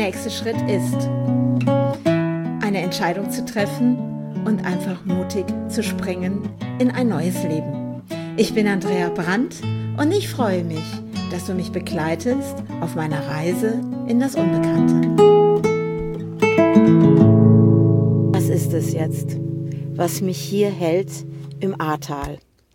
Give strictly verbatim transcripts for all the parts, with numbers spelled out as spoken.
nächste Schritt ist, eine Entscheidung zu treffen und einfach mutig zu springen in ein neues Leben. Ich bin Andrea Brandt und ich freue mich, dass du mich begleitest auf meiner Reise in das Unbekannte. Was ist es jetzt, was mich hier hält im Ahrtal?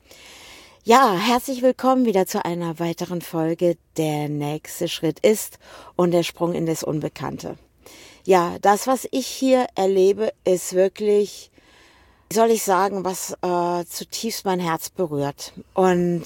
Ja, herzlich willkommen wieder zu einer weiteren Folge. Der nächste Schritt ist und der Sprung in das Unbekannte. Ja, das, was ich hier erlebe, ist wirklich, wie soll ich sagen, was äh, zutiefst mein Herz berührt. Und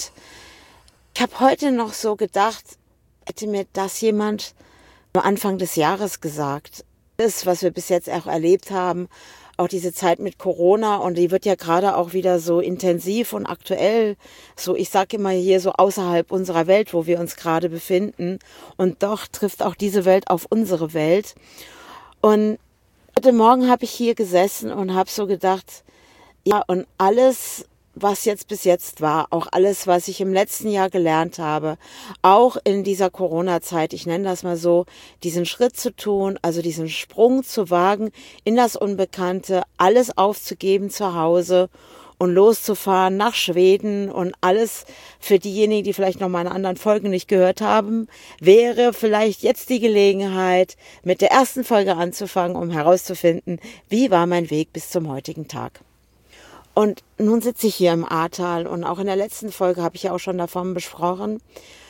ich habe heute noch so gedacht, hätte mir das jemand am Anfang des Jahres gesagt. Das, was wir bis jetzt auch erlebt haben, auch diese Zeit mit Corona, und die wird ja gerade auch wieder so intensiv und aktuell, so ich sage immer hier so außerhalb unserer Welt, wo wir uns gerade befinden, und doch trifft auch diese Welt auf unsere Welt. Und heute Morgen habe ich hier gesessen und habe so gedacht, ja, und alles, was jetzt bis jetzt war, auch alles, was ich im letzten Jahr gelernt habe, auch in dieser Corona-Zeit, ich nenne das mal so, diesen Schritt zu tun, also diesen Sprung zu wagen in das Unbekannte, alles aufzugeben zu Hause und loszufahren nach Schweden, und alles für diejenigen, die vielleicht noch meine anderen Folgen nicht gehört haben, wäre vielleicht jetzt die Gelegenheit, mit der ersten Folge anzufangen, um herauszufinden, wie war mein Weg bis zum heutigen Tag. Und nun sitze ich hier im Ahrtal, und auch in der letzten Folge habe ich ja auch schon davon besprochen.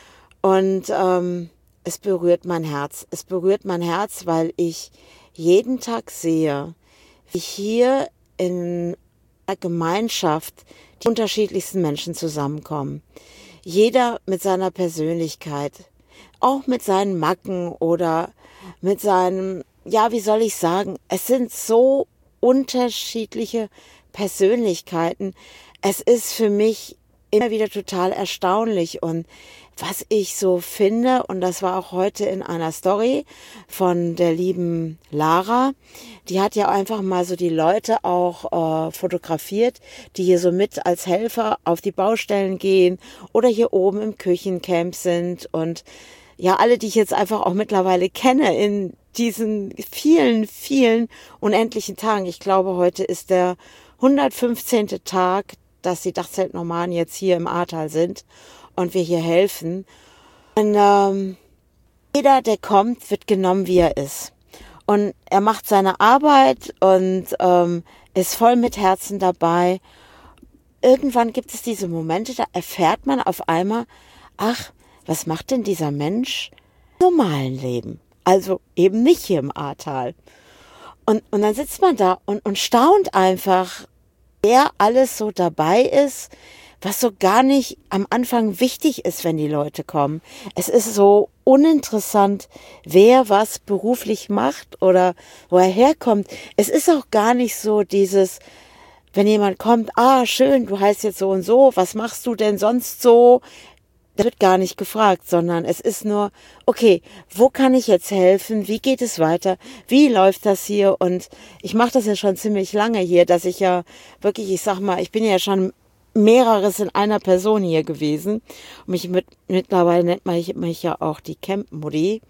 Und ähm, es berührt mein Herz. Es berührt mein Herz, weil ich jeden Tag sehe, wie hier in einer Gemeinschaft die unterschiedlichsten Menschen zusammenkommen. Jeder mit seiner Persönlichkeit, auch mit seinen Macken oder mit seinem, ja, wie soll ich sagen, es sind so unterschiedliche Persönlichkeiten. Es ist für mich immer wieder total erstaunlich, und was ich so finde, und das war auch heute in einer Story von der lieben Lara, die hat ja einfach mal so die Leute auch äh, fotografiert, die hier so mit als Helfer auf die Baustellen gehen oder hier oben im Küchencamp sind, und ja, alle, die ich jetzt einfach auch mittlerweile kenne in diesen vielen, vielen unendlichen Tagen. Ich glaube, heute ist der hundertfünfzehnte Tag, dass die Dachzeltnomaden jetzt hier im Ahrtal sind und wir hier helfen. Und ähm, jeder, der kommt, wird genommen, wie er ist. Und er macht seine Arbeit und ähm, ist voll mit Herzen dabei. Irgendwann gibt es diese Momente, da erfährt man auf einmal, ach, was macht denn dieser Mensch im normalen Leben? Also eben nicht hier im Ahrtal. Und, und dann sitzt man da und, und staunt einfach, wer alles so dabei ist, was so gar nicht am Anfang wichtig ist, wenn die Leute kommen. Es ist so uninteressant, wer was beruflich macht oder wo er herkommt. Es ist auch gar nicht so dieses, wenn jemand kommt, ah, schön, du heißt jetzt so und so, was machst du denn sonst so? Das wird gar nicht gefragt, sondern es ist nur, okay, wo kann ich jetzt helfen? Wie geht es weiter? Wie läuft das hier? Und ich mache das ja schon ziemlich lange hier, dass ich ja wirklich, ich sag mal, ich bin ja schon mehreres in einer Person hier gewesen. Und mich mit, mittlerweile nennt man mich, mich ja auch die Camp-Mutti.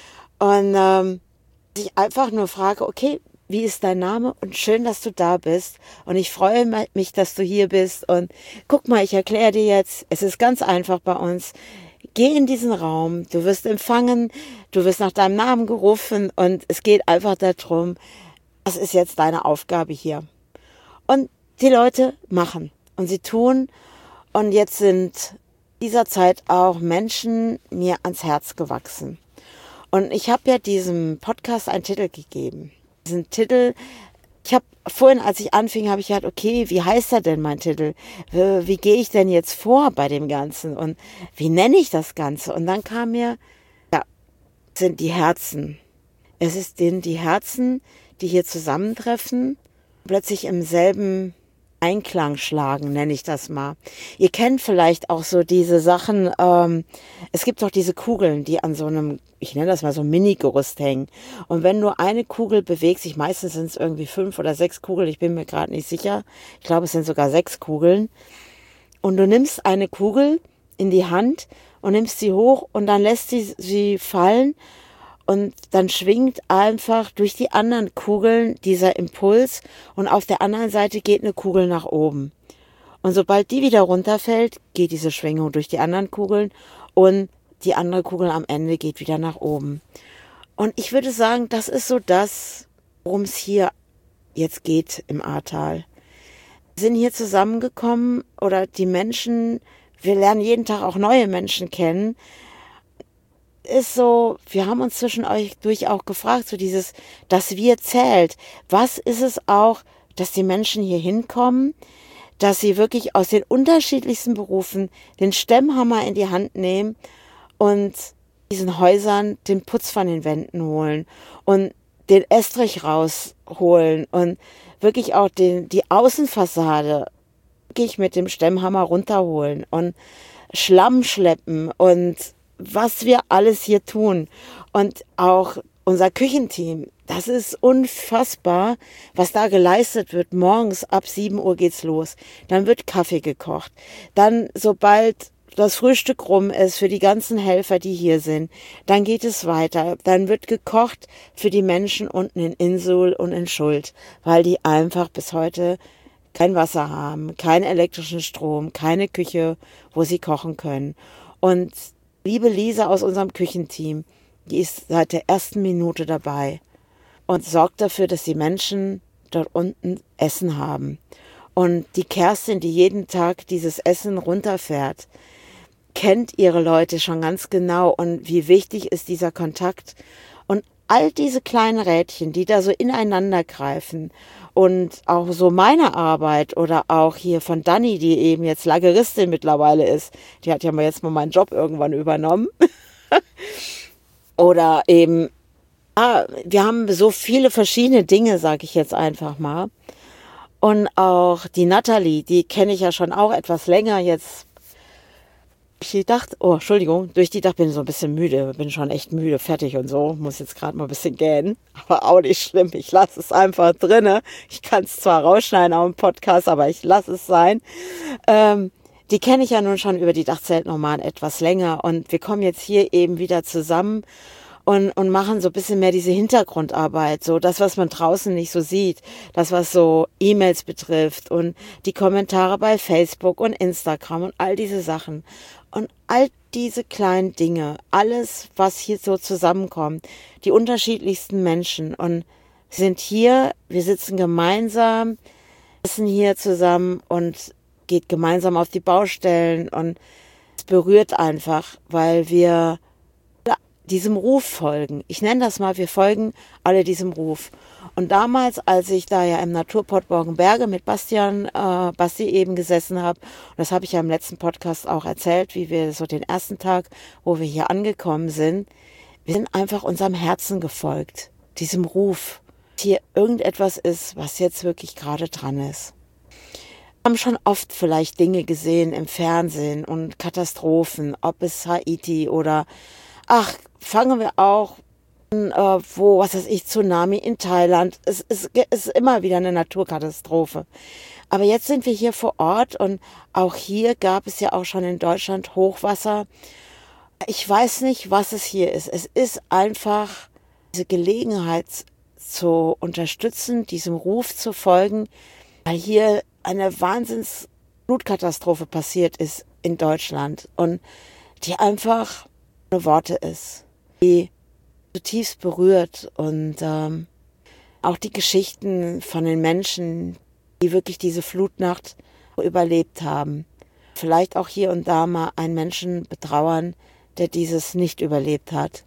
Und ähm, ich einfach nur frage, okay, wie ist dein Name? Und schön, dass du da bist. Und ich freue mich, dass du hier bist. Und guck mal, ich erkläre dir jetzt, es ist ganz einfach bei uns. Geh in diesen Raum, du wirst empfangen, du wirst nach deinem Namen gerufen, und es geht einfach darum, das ist jetzt deine Aufgabe hier. Und die Leute machen und sie tun. Und jetzt sind dieser Zeit auch Menschen mir ans Herz gewachsen. Und ich habe ja diesem Podcast einen Titel gegeben. Diesen Titel, ich habe vorhin, als ich anfing, habe ich gedacht, okay, wie heißt er denn, mein Titel? Wie, wie gehe ich denn jetzt vor bei dem Ganzen? Und wie nenne ich das Ganze? Und dann kam mir, ja, es sind die Herzen. Es ist denen die Herzen, die hier zusammentreffen, plötzlich im selben Einklang schlagen, nenne ich das mal. Ihr kennt vielleicht auch so diese Sachen, ähm, es gibt doch diese Kugeln, die an so einem, ich nenne das mal so Mini-Gerüst hängen. Und wenn nur eine Kugel bewegt sich, meistens sind es irgendwie fünf oder sechs Kugeln, ich bin mir gerade nicht sicher, ich glaube es sind sogar sechs Kugeln. Und du nimmst eine Kugel in die Hand und nimmst sie hoch und dann lässt sie sie fallen Und dann schwingt einfach durch die anderen Kugeln dieser Impuls und auf der anderen Seite geht eine Kugel nach oben. Und sobald die wieder runterfällt, geht diese Schwingung durch die anderen Kugeln und die andere Kugel am Ende geht wieder nach oben. Und ich würde sagen, das ist so das, worum es hier jetzt geht im Ahrtal. Wir sind hier zusammengekommen oder die Menschen, wir lernen jeden Tag auch neue Menschen kennen, ist so, wir haben uns zwischen euch durch auch gefragt, so dieses, das Wir zählt. Was ist es auch, dass die Menschen hier hinkommen, dass sie wirklich aus den unterschiedlichsten Berufen den Stemmhammer in die Hand nehmen und diesen Häusern den Putz von den Wänden holen und den Estrich rausholen und wirklich auch den, die Außenfassade wirklich mit dem Stemmhammer runterholen und Schlamm schleppen und was wir alles hier tun. Und auch unser Küchenteam, das ist unfassbar, was da geleistet wird. Morgens ab sieben Uhr geht's los. Dann wird Kaffee gekocht. Dann, sobald das Frühstück rum ist für die ganzen Helfer, die hier sind, dann geht es weiter. Dann wird gekocht für die Menschen unten in Insul und in Schuld, weil die einfach bis heute kein Wasser haben, keinen elektrischen Strom, keine Küche, wo sie kochen können. Und liebe Lisa aus unserem Küchenteam, die ist seit der ersten Minute dabei und sorgt dafür, dass die Menschen dort unten Essen haben. Und die Kerstin, die jeden Tag dieses Essen runterfährt, kennt ihre Leute schon ganz genau und wie wichtig ist dieser Kontakt. Und all diese kleinen Rädchen, die da so ineinander greifen und auch so meine Arbeit oder auch hier von Dani, die eben jetzt Lageristin mittlerweile ist, die hat ja mal jetzt mal meinen Job irgendwann übernommen. Oder eben, ah, wir haben so viele verschiedene Dinge, sage ich jetzt einfach mal. Und auch die Natalie, die kenne ich ja schon auch etwas länger jetzt. Ich dachte, oh, Entschuldigung, durch die Dach bin ich so ein bisschen müde, bin schon echt müde, fertig und so, muss jetzt gerade mal ein bisschen gähnen, aber auch nicht schlimm, ich lasse es einfach drinne. Ich kann es zwar rausschneiden auf dem Podcast, aber ich lasse es sein. Ähm, die kenne ich ja nun schon über die Dachzeltnomaden etwas länger und wir kommen jetzt hier eben wieder zusammen und, und machen so ein bisschen mehr diese Hintergrundarbeit, so das, was man draußen nicht so sieht, das, was so E-Mails betrifft und die Kommentare bei Facebook und Instagram und all diese Sachen. Und all diese kleinen Dinge, alles, was hier so zusammenkommt, die unterschiedlichsten Menschen und sind hier, wir sitzen gemeinsam, essen hier zusammen und geht gemeinsam auf die Baustellen und es berührt einfach, weil wir diesem Ruf folgen. Ich nenne das mal, wir folgen alle diesem Ruf. Und damals, als ich da ja im Naturport Borgenberge mit Bastian, äh, Basti eben gesessen habe, und das habe ich ja im letzten Podcast auch erzählt, wie wir so den ersten Tag, wo wir hier angekommen sind, wir sind einfach unserem Herzen gefolgt, diesem Ruf, dass hier irgendetwas ist, was jetzt wirklich gerade dran ist. Wir haben schon oft vielleicht Dinge gesehen im Fernsehen und Katastrophen, ob es Haiti oder, ach, fangen wir auch an, äh, wo, was weiß ich, Tsunami in Thailand. Es, es, es ist immer wieder eine Naturkatastrophe. Aber jetzt sind wir hier vor Ort und auch hier gab es ja auch schon in Deutschland Hochwasser. Ich weiß nicht, was es hier ist. Es ist einfach diese Gelegenheit zu unterstützen, diesem Ruf zu folgen, weil hier eine Wahnsinns Flutkatastrophe passiert ist in Deutschland und die einfach ohne Worte ist, die zutiefst berührt und ähm, auch die Geschichten von den Menschen, die wirklich diese Flutnacht überlebt haben. Vielleicht auch hier und da mal einen Menschen betrauern, der dieses nicht überlebt hat.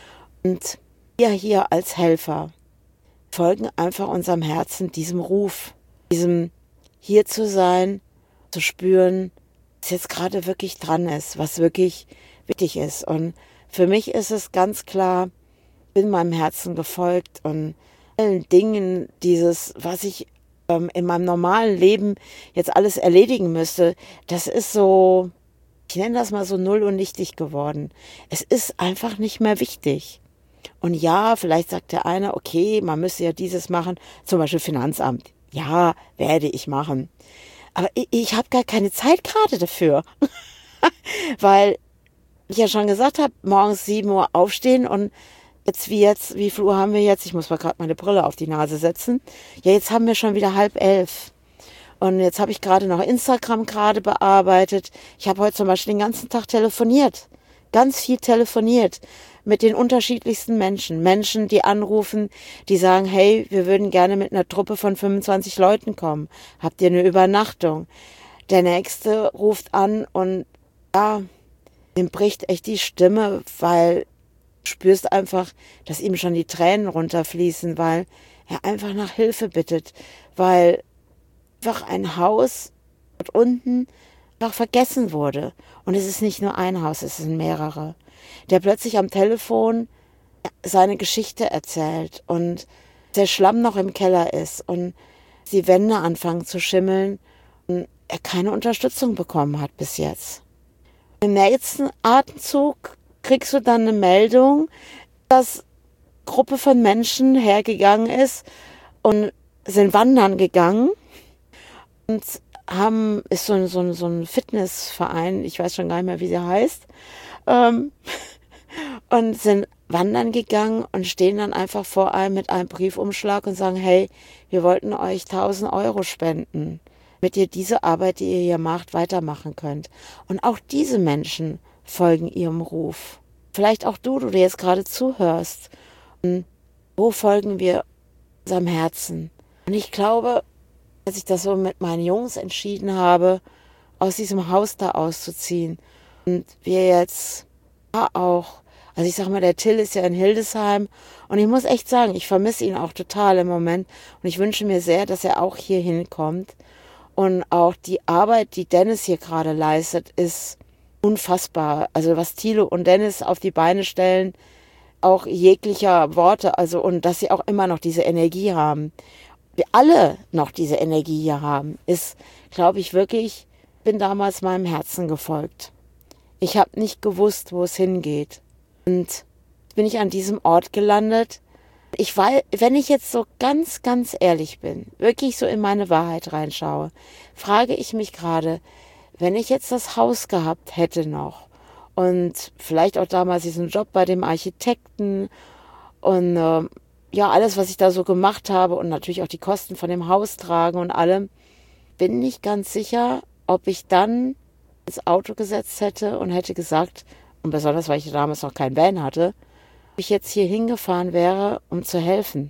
Und wir hier als Helfer folgen einfach unserem Herzen, diesem Ruf, diesem hier zu sein, zu spüren, was jetzt gerade wirklich dran ist, was wirklich wichtig ist. Und für mich ist es ganz klar, ich bin meinem Herzen gefolgt und allen Dingen, dieses, was ich ähm, in meinem normalen Leben jetzt alles erledigen müsste, das ist so, ich nenne das mal so null und nichtig geworden. Es ist einfach nicht mehr wichtig. Und ja, vielleicht sagt der eine, okay, man müsste ja dieses machen, zum Beispiel Finanzamt. Ja, werde ich machen. Aber ich, ich habe gar keine Zeit gerade dafür. Weil ich ja schon gesagt habe, morgens sieben Uhr aufstehen und Jetzt wie jetzt, wie viel Uhr haben wir jetzt? Ich muss mal gerade meine Brille auf die Nase setzen. Ja, jetzt haben wir schon wieder halb elf. Und jetzt habe ich gerade noch Instagram gerade bearbeitet. Ich habe heute zum Beispiel den ganzen Tag telefoniert. Ganz viel telefoniert mit den unterschiedlichsten Menschen. Menschen, die anrufen, die sagen, hey, wir würden gerne mit einer Truppe von fünfundzwanzig Leuten kommen. Habt ihr eine Übernachtung? Der Nächste ruft an und ja, dem bricht echt die Stimme, weil du spürst einfach, dass ihm schon die Tränen runterfließen, weil er einfach nach Hilfe bittet, weil einfach ein Haus dort unten einfach vergessen wurde. Und es ist nicht nur ein Haus, es sind mehrere. Der plötzlich am Telefon seine Geschichte erzählt und der Schlamm noch im Keller ist und die Wände anfangen zu schimmeln und er keine Unterstützung bekommen hat bis jetzt. Im nächsten Atemzug kriegst du dann eine Meldung, dass eine Gruppe von Menschen hergegangen ist und sind wandern gegangen und haben, ist so ein, so ein, so ein Fitnessverein, ich weiß schon gar nicht mehr, wie sie heißt, ähm, und sind wandern gegangen und stehen dann einfach vor einem mit einem Briefumschlag und sagen, hey, wir wollten euch tausend Euro spenden, damit ihr diese Arbeit, die ihr hier macht, weitermachen könnt. Und auch diese Menschen folgen ihrem Ruf. Vielleicht auch du, du dir jetzt gerade zuhörst. Und wo folgen wir unserem Herzen? Und ich glaube, als ich das so mit meinen Jungs entschieden habe, aus diesem Haus da auszuziehen und wir jetzt ja auch, also ich sag mal, der Till ist ja in Hildesheim und ich muss echt sagen, ich vermisse ihn auch total im Moment und ich wünsche mir sehr, dass er auch hier hinkommt und auch die Arbeit, die Dennis hier gerade leistet, ist unfassbar. Also was Thilo und Dennis auf die Beine stellen, auch jeglicher Worte, also und dass sie auch immer noch diese Energie haben. Wir alle noch diese Energie hier haben, ist, glaube ich, wirklich, bin damals meinem Herzen gefolgt. Ich habe nicht gewusst, wo es hingeht. Und bin ich an diesem Ort gelandet. Ich weiß, wenn ich jetzt so ganz, ganz ehrlich bin, wirklich so in meine Wahrheit reinschaue, frage ich mich gerade, wenn ich jetzt das Haus gehabt hätte noch und vielleicht auch damals diesen Job bei dem Architekten und äh, ja, alles, was ich da so gemacht habe und natürlich auch die Kosten von dem Haus tragen und allem, bin nicht ganz sicher, ob ich dann ins Auto gesetzt hätte und hätte gesagt, und besonders, weil ich damals noch kein Van hatte, ob ich jetzt hier hingefahren wäre, um zu helfen.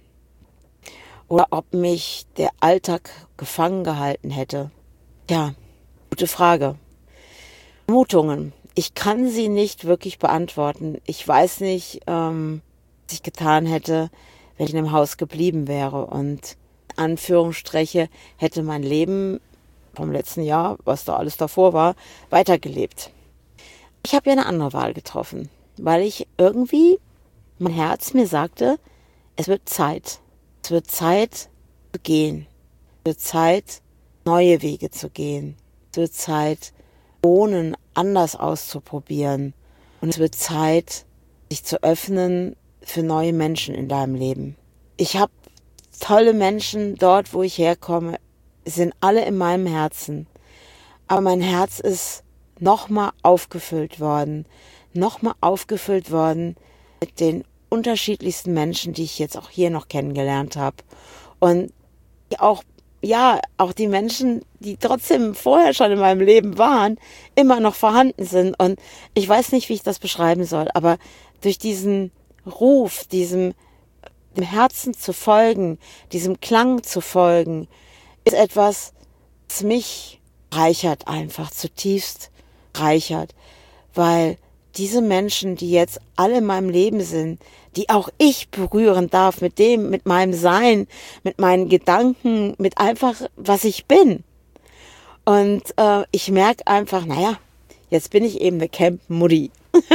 Oder ob mich der Alltag gefangen gehalten hätte. Ja, gute Frage. Vermutungen. Ich kann sie nicht wirklich beantworten. Ich weiß nicht, ähm, was ich getan hätte, wenn ich in dem Haus geblieben wäre. Und in Anführungsstriche hätte mein Leben vom letzten Jahr, was da alles davor war, weitergelebt. Ich habe ja eine andere Wahl getroffen, weil ich irgendwie, mein Herz mir sagte, es wird Zeit. Es wird Zeit zu gehen. Es wird Zeit, neue Wege zu gehen. Es wird Zeit, Wohnen anders auszuprobieren. Und es wird Zeit, sich zu öffnen für neue Menschen in deinem Leben. Ich habe tolle Menschen dort, wo ich herkomme, sind alle in meinem Herzen. Aber mein Herz ist nochmal aufgefüllt worden. Nochmal aufgefüllt worden mit den unterschiedlichsten Menschen, die ich jetzt auch hier noch kennengelernt habe. Und auch, ja, auch die Menschen, die trotzdem vorher schon in meinem Leben waren, immer noch vorhanden sind. Und ich weiß nicht, wie ich das beschreiben soll, aber durch diesen Ruf, diesem dem Herzen zu folgen, diesem Klang zu folgen, ist etwas, das mich reichert einfach, zutiefst reichert. Weil diese Menschen, die jetzt alle in meinem Leben sind, die auch ich berühren darf mit dem, mit meinem Sein, mit meinen Gedanken, mit einfach, was ich bin. Und äh, ich merke einfach, naja, jetzt bin ich eben eine Camp-Mutti.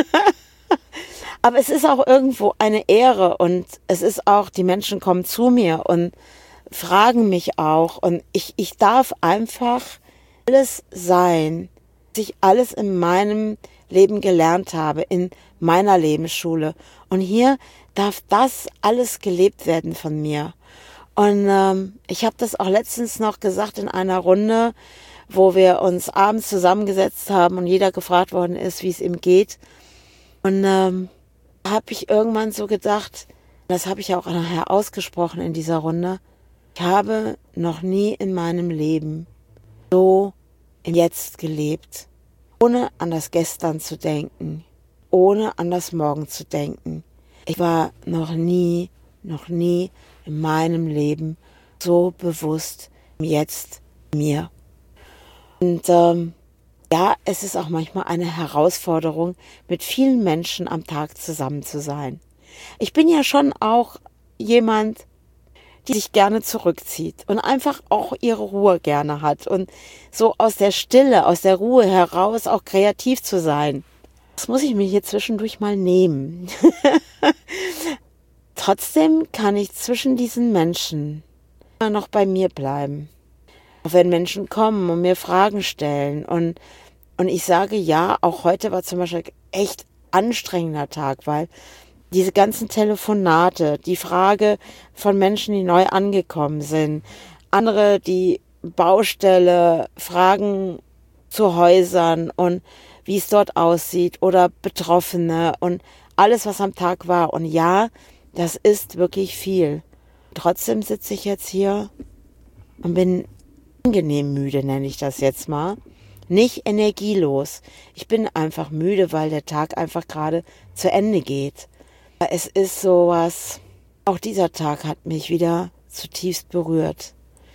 Aber es ist auch irgendwo eine Ehre und es ist auch, die Menschen kommen zu mir und fragen mich auch und ich, ich darf einfach alles sein, was ich alles in meinem Leben gelernt habe, in meiner Lebensschule. Und hier darf das alles gelebt werden von mir. Und ähm, ich habe das auch letztens noch gesagt in einer Runde, wo wir uns abends zusammengesetzt haben und jeder gefragt worden ist, wie es ihm geht. Und ähm, habe ich irgendwann so gedacht, das habe ich auch nachher ausgesprochen in dieser Runde, ich habe noch nie in meinem Leben so im Jetzt gelebt, ohne an das Gestern zu denken, ohne an das Morgen zu denken. Ich war noch nie, noch nie in meinem Leben so bewusst im Jetzt mir. Und ähm, ja, es ist auch manchmal eine Herausforderung, mit vielen Menschen am Tag zusammen zu sein. Ich bin ja schon auch jemand, die sich gerne zurückzieht und einfach auch ihre Ruhe gerne hat und so aus der Stille, aus der Ruhe heraus auch kreativ zu sein. Das muss ich mir hier zwischendurch mal nehmen. Trotzdem kann ich zwischen diesen Menschen immer noch bei mir bleiben. Auch wenn Menschen kommen und mir Fragen stellen und, und ich sage ja, auch heute war zum Beispiel echt anstrengender Tag, weil diese ganzen Telefonate, die Frage von Menschen, die neu angekommen sind, andere, die Baustelle, Fragen zu Häusern und wie es dort aussieht oder Betroffene und alles, was am Tag war. Und ja, das ist wirklich viel. Trotzdem sitze ich jetzt hier und bin angenehm müde, nenne ich das jetzt mal. Nicht energielos. Ich bin einfach müde, weil der Tag einfach gerade zu Ende geht. Es ist sowas, auch dieser Tag hat mich wieder zutiefst berührt.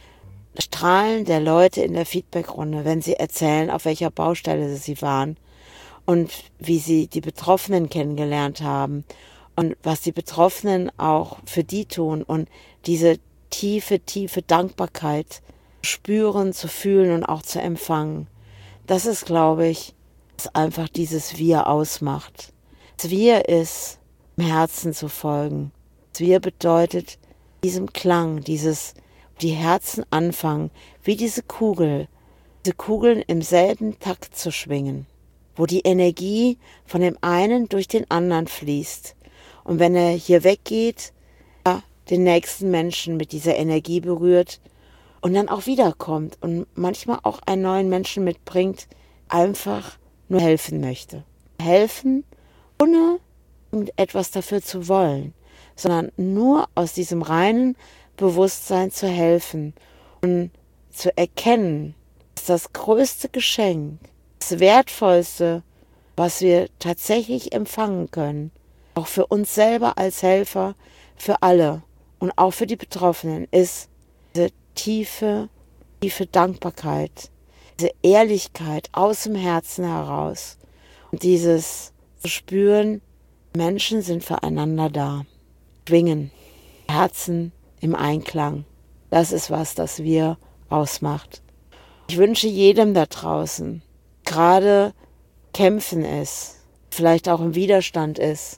Das Strahlen der Leute in der Feedbackrunde, wenn sie erzählen, auf welcher Baustelle sie waren und wie sie die Betroffenen kennengelernt haben und was die Betroffenen auch für die tun und diese tiefe, tiefe Dankbarkeit spüren, zu fühlen und auch zu empfangen. Das ist, glaube ich, was einfach dieses Wir ausmacht. Das Wir ist, im Herzen zu folgen. Das Wir bedeutet, diesem Klang, dieses, die Herzen anfangen, wie diese Kugel, diese Kugeln im selben Takt zu schwingen, wo die Energie von dem einen durch den anderen fließt. Und wenn er hier weggeht, ja, den nächsten Menschen mit dieser Energie berührt und dann auch wiederkommt und manchmal auch einen neuen Menschen mitbringt, einfach nur helfen möchte. Helfen, ohne etwas dafür zu wollen, sondern nur aus diesem reinen Bewusstsein zu helfen und zu erkennen, dass das größte Geschenk, das Wertvollste, was wir tatsächlich empfangen können, auch für uns selber als Helfer, für alle und auch für die Betroffenen, ist diese tiefe, tiefe Dankbarkeit, diese Ehrlichkeit aus dem Herzen heraus und dieses zu spüren, Menschen sind füreinander da. Schwingen, Herzen im Einklang. Das ist was, das Wir ausmacht. Ich wünsche jedem da draußen, gerade kämpfen ist, vielleicht auch im Widerstand ist,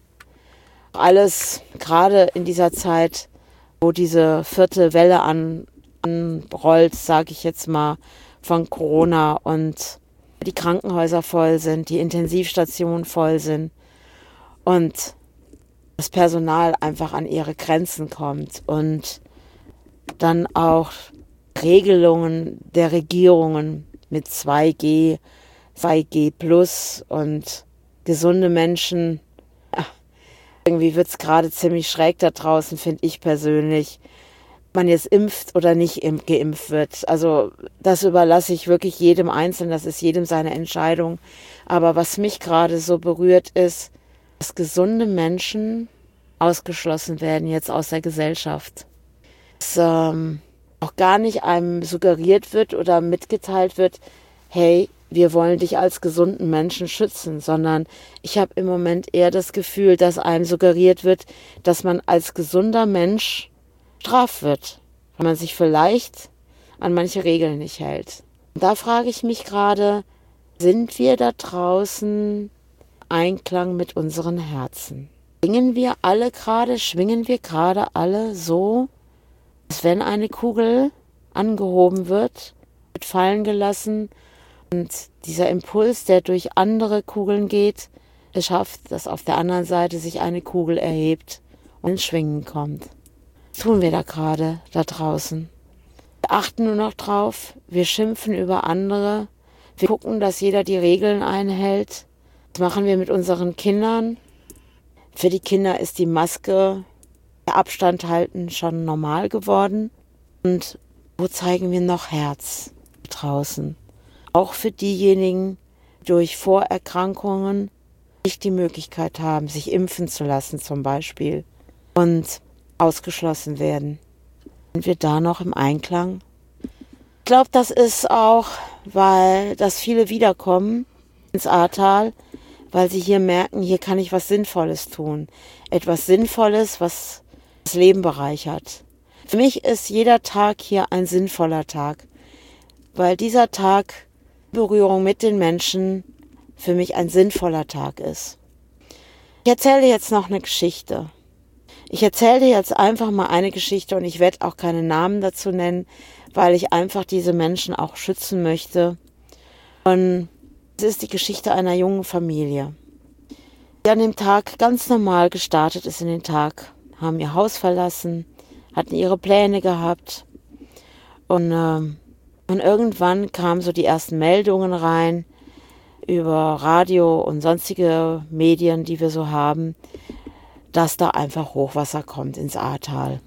alles gerade in dieser Zeit, wo diese vierte Welle an, anrollt, sage ich jetzt mal, von Corona und die Krankenhäuser voll sind, die Intensivstationen voll sind, und das Personal einfach an ihre Grenzen kommt und dann auch Regelungen der Regierungen mit zwei G, zwei G plus und gesunde Menschen. Ja, irgendwie wird es gerade ziemlich schräg da draußen, finde ich persönlich, ob man jetzt impft oder nicht geimpft wird. Also das überlasse ich wirklich jedem Einzelnen, das ist jedem seine Entscheidung. Aber was mich gerade so berührt ist, dass gesunde Menschen ausgeschlossen werden jetzt aus der Gesellschaft. Dass ähm, auch gar nicht einem suggeriert wird oder mitgeteilt wird, hey, wir wollen dich als gesunden Menschen schützen, sondern ich habe im Moment eher das Gefühl, dass einem suggeriert wird, dass man als gesunder Mensch straft wird, weil man sich vielleicht an manche Regeln nicht hält. Und da frage ich mich gerade, sind wir da draußen Einklang mit unseren Herzen? Schwingen wir alle gerade, schwingen wir gerade alle so, dass wenn eine Kugel angehoben wird, wird fallen gelassen und dieser Impuls, der durch andere Kugeln geht, es schafft, dass auf der anderen Seite sich eine Kugel erhebt und ins Schwingen kommt. Was tun wir da gerade, da draußen? Wir achten nur noch drauf, wir schimpfen über andere, wir gucken, dass jeder die Regeln einhält. Was machen wir mit unseren Kindern? Für die Kinder ist die Maske, der Abstand halten schon normal geworden. Und wo zeigen wir noch Herz draußen? Auch für diejenigen, die durch Vorerkrankungen nicht die Möglichkeit haben, sich impfen zu lassen zum Beispiel und ausgeschlossen werden. Sind wir da noch im Einklang? Ich glaube, das ist auch, weil dass viele wiederkommen ins Ahrtal, weil sie hier merken, hier kann ich was Sinnvolles tun. Etwas Sinnvolles, was das Leben bereichert. Für mich ist jeder Tag hier ein sinnvoller Tag, weil dieser Tag Berührung mit den Menschen für mich ein sinnvoller Tag ist. Ich erzähle dir jetzt noch eine Geschichte. Ich erzähle dir jetzt einfach mal eine Geschichte und ich werde auch keine Namen dazu nennen, weil ich einfach diese Menschen auch schützen möchte. Und es ist die Geschichte einer jungen Familie, die an dem Tag ganz normal gestartet ist in den Tag, haben ihr Haus verlassen, hatten ihre Pläne gehabt und, äh, und irgendwann kamen so die ersten Meldungen rein über Radio und sonstige Medien, die wir so haben, dass da einfach Hochwasser kommt ins Ahrtal.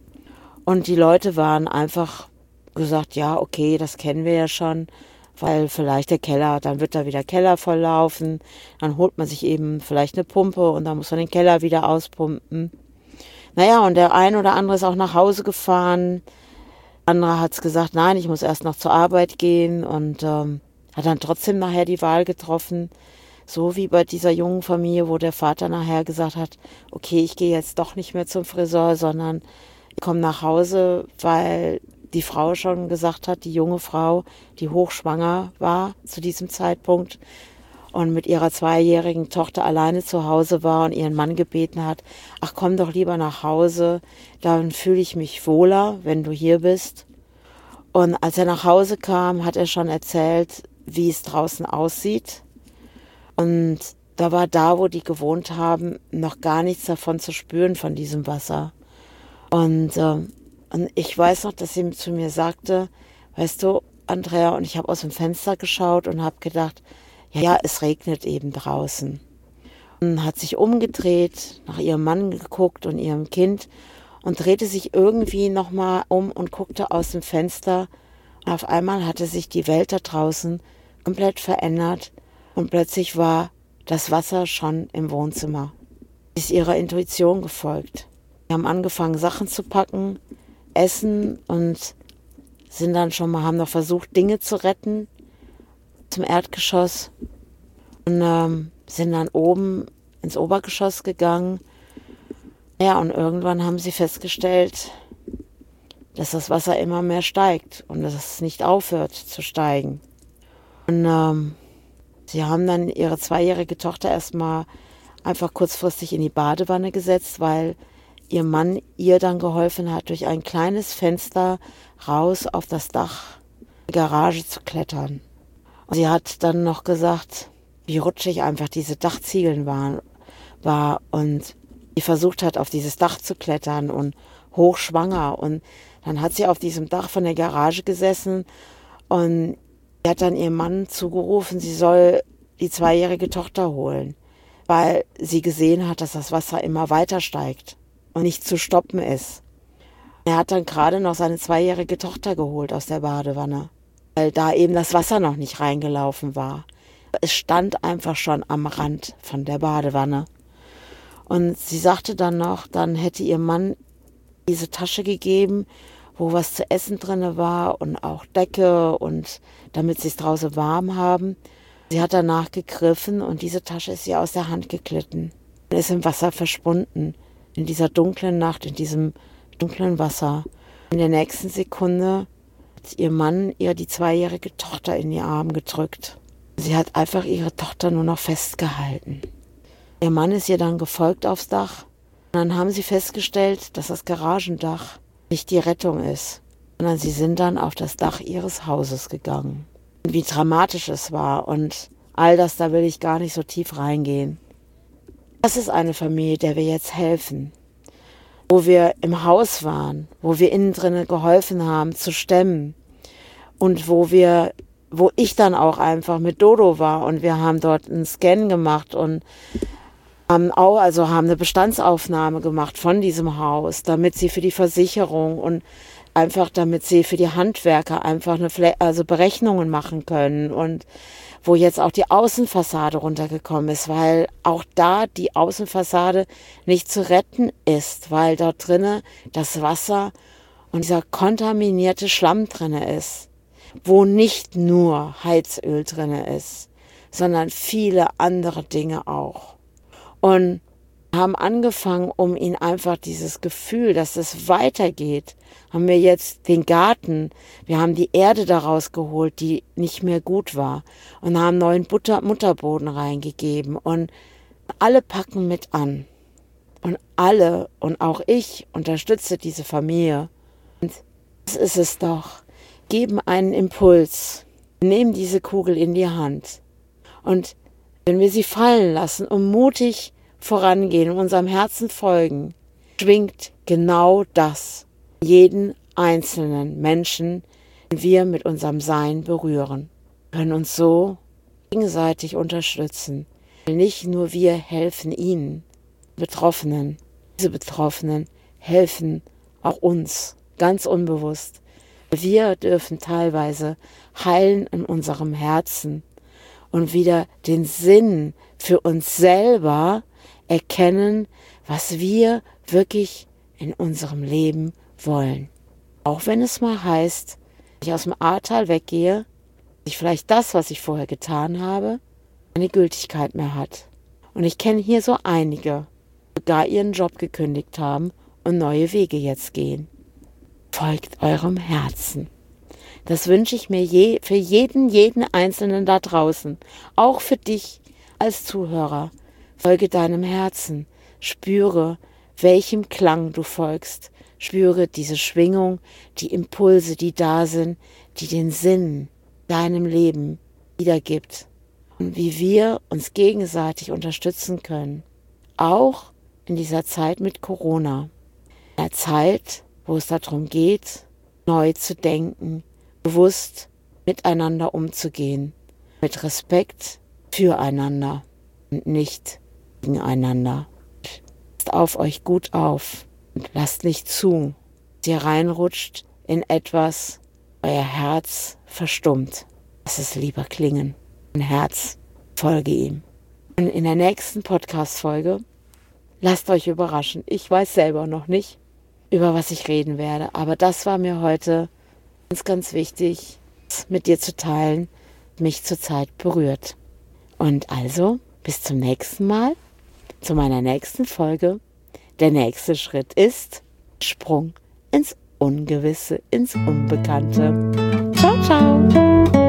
Und die Leute waren einfach gesagt, ja, okay, das kennen wir ja schon, weil vielleicht der Keller, dann wird da wieder Keller volllaufen, dann holt man sich eben vielleicht eine Pumpe und dann muss man den Keller wieder auspumpen. Naja, und der ein oder andere ist auch nach Hause gefahren, andere hat gesagt, nein, ich muss erst noch zur Arbeit gehen und ähm, hat dann trotzdem nachher die Wahl getroffen, so wie bei dieser jungen Familie, wo der Vater nachher gesagt hat, okay, ich gehe jetzt doch nicht mehr zum Friseur, sondern ich komme nach Hause, weil die Frau schon gesagt hat, die junge Frau, die hochschwanger war zu diesem Zeitpunkt und mit ihrer zweijährigen Tochter alleine zu Hause war und ihren Mann gebeten hat, ach komm doch lieber nach Hause, dann fühle ich mich wohler, wenn du hier bist. Und als er nach Hause kam, hat er schon erzählt, wie es draußen aussieht. Und da war da, wo die gewohnt haben, noch gar nichts davon zu spüren, von diesem Wasser. Und, äh, und ich weiß noch, dass sie zu mir sagte, weißt du, Andrea, und ich habe aus dem Fenster geschaut und habe gedacht, ja, ja, es regnet eben draußen. Und hat sich umgedreht, nach ihrem Mann geguckt und ihrem Kind und drehte sich irgendwie nochmal um und guckte aus dem Fenster. Und auf einmal hatte sich die Welt da draußen komplett verändert und plötzlich war das Wasser schon im Wohnzimmer. Sie ist ihrer Intuition gefolgt. Wir haben angefangen, Sachen zu packen, essen und sind dann schon mal, haben noch versucht, Dinge zu retten zum Erdgeschoss und ähm, sind dann oben ins Obergeschoss gegangen. Ja, und irgendwann haben sie festgestellt, dass das Wasser immer mehr steigt und dass es nicht aufhört zu steigen. Und ähm, sie haben dann ihre zweijährige Tochter erstmal einfach kurzfristig in die Badewanne gesetzt, weil ihr Mann ihr dann geholfen hat, durch ein kleines Fenster raus auf das Dach der Garage zu klettern. Und sie hat dann noch gesagt, wie rutschig einfach diese Dachziegeln waren, war und sie versucht hat, auf dieses Dach zu klettern und hochschwanger. Und dann hat sie auf diesem Dach von der Garage gesessen und sie hat dann ihrem Mann zugerufen, sie soll die zweijährige Tochter holen, weil sie gesehen hat, dass das Wasser immer weiter steigt und nicht zu stoppen ist. Er hat dann gerade noch seine zweijährige Tochter geholt aus der Badewanne, weil da eben das Wasser noch nicht reingelaufen war. Es stand einfach schon am Rand von der Badewanne. Und sie sagte dann noch, dann hätte ihr Mann diese Tasche gegeben, wo was zu essen drin war und auch Decke und damit sie es draußen warm haben. Sie hat danach gegriffen und diese Tasche ist ihr aus der Hand geglitten und ist im Wasser verschwunden. In dieser dunklen Nacht, in diesem dunklen Wasser. In der nächsten Sekunde hat ihr Mann ihr die zweijährige Tochter in die Arme gedrückt. Sie hat einfach ihre Tochter nur noch festgehalten. Ihr Mann ist ihr dann gefolgt aufs Dach. Und dann haben sie festgestellt, dass das Garagendach nicht die Rettung ist, sondern sie sind dann auf das Dach ihres Hauses gegangen. Und wie dramatisch es war und all das, da will ich gar nicht so tief reingehen. Das ist eine Familie, der wir jetzt helfen. Wo wir im Haus waren, wo wir innen drinnen geholfen haben zu stemmen und wo wir, wo ich dann auch einfach mit Dodo war und wir haben dort einen Scan gemacht und Haben auch, also haben eine Bestandsaufnahme gemacht von diesem Haus, damit sie für die Versicherung und einfach damit sie für die Handwerker einfach eine Fle- also Berechnungen machen können und wo jetzt auch die Außenfassade runtergekommen ist, weil auch da die Außenfassade nicht zu retten ist, weil dort drinnen das Wasser und dieser kontaminierte Schlamm drinne ist, wo nicht nur Heizöl drinne ist, sondern viele andere Dinge auch. Und haben angefangen, um ihnen einfach dieses Gefühl, dass es weitergeht, haben wir jetzt den Garten, wir haben die Erde daraus geholt, die nicht mehr gut war und haben neuen Butter, Mutterboden reingegeben und alle packen mit an. Und alle und auch ich unterstütze diese Familie. Und das ist es doch. Geben einen Impuls, nehmen diese Kugel in die Hand und wenn wir sie fallen lassen und mutig vorangehen und unserem Herzen folgen, schwingt genau das jeden einzelnen Menschen, den wir mit unserem Sein berühren. Wir können uns so gegenseitig unterstützen. Nicht nur wir helfen ihnen, Betroffenen. Diese Betroffenen helfen auch uns, ganz unbewusst. Wir dürfen teilweise heilen in unserem Herzen und wieder den Sinn für uns selber erkennen, was wir wirklich in unserem Leben wollen. Auch wenn es mal heißt, wenn ich aus dem Ahrtal weggehe, dass ich vielleicht das, was ich vorher getan habe, keine Gültigkeit mehr hat. Und ich kenne hier so einige, die sogar ihren Job gekündigt haben und neue Wege jetzt gehen. Folgt eurem Herzen. Das wünsche ich mir je, für jeden, jeden Einzelnen da draußen. Auch für dich als Zuhörer. Folge deinem Herzen. Spüre, welchem Klang du folgst. Spüre diese Schwingung, die Impulse, die da sind, die den Sinn deinem Leben wiedergibt. Und wie wir uns gegenseitig unterstützen können. Auch in dieser Zeit mit Corona. In einer Zeit, wo es darum geht, neu zu denken, bewusst miteinander umzugehen, mit Respekt füreinander und nicht gegeneinander. Passt auf euch gut auf und lasst nicht zu, dass ihr reinrutscht in etwas, euer Herz verstummt. Lasst es lieber klingen. Ein Herz, folge ihm. Und in der nächsten Podcast-Folge lasst euch überraschen. Ich weiß selber noch nicht, über was ich reden werde, aber das war mir heute ganz, ganz wichtig, mit dir zu teilen, mich zurzeit berührt. Und also, bis zum nächsten Mal, zu meiner nächsten Folge. Der nächste Schritt ist Sprung ins Ungewisse, ins Unbekannte. Ciao, ciao!